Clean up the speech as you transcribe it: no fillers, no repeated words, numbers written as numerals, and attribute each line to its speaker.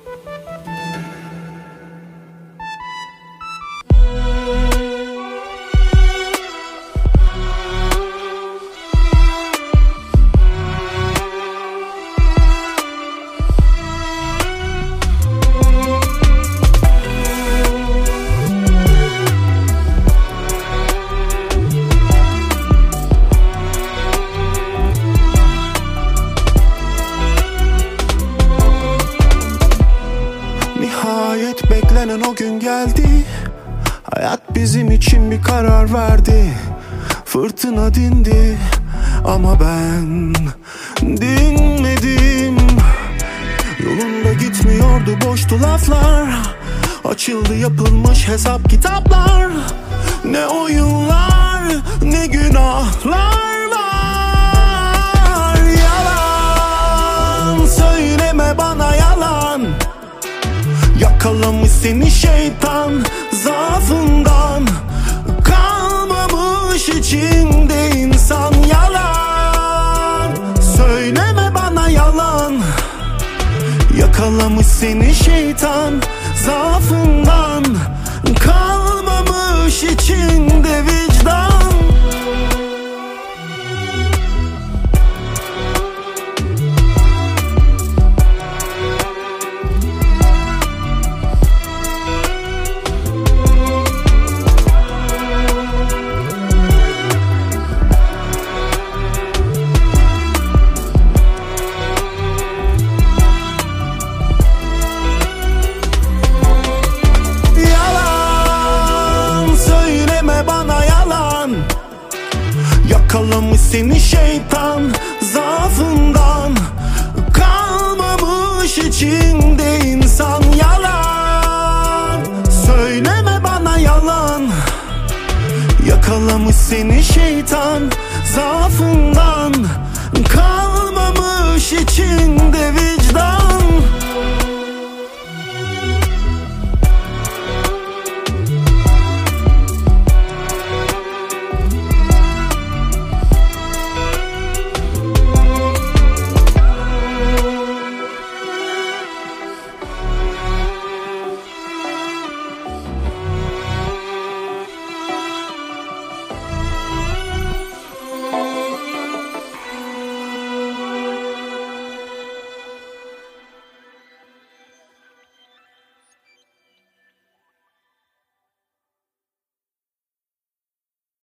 Speaker 1: Nihayet beklenen o gün geldi. Hayat bizim için bir karar verdi. Fırtına dindi ama ben dinmedim. Yolunda gitmiyordu, boştu laflar. Açıldı yapılmış hesap kitaplar. Ne oyunlar, ne günahlar var. Yalan söyleme bana, yalan. Yakalamış seni şeytan zaafından. Kalmamış içinde insan, yalan. Söyleme bana, yalan. Yakalamış seni şeytan zaafından. Kalmamış içinde vicdan. Yakalamış seni şeytan zaafından. Kalmamış içinde insan, yalan. Söyleme bana, yalan. Yakalamış seni şeytan zaafından.